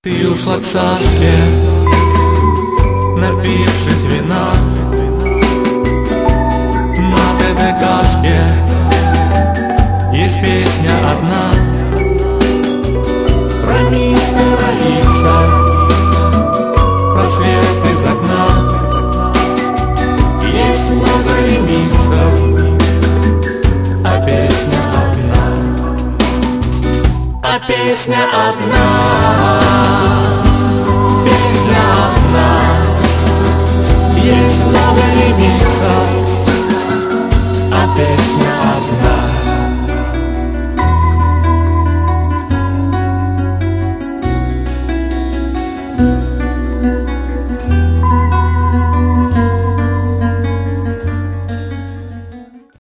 Ты ушла к Сашке, напившись вина, на ТДКшке есть песня одна про мистера Икса, про свет из окна. Есть много ремиксов, а песня одна, а песня одна. Песня одна, есть много ремиксов, а песня одна.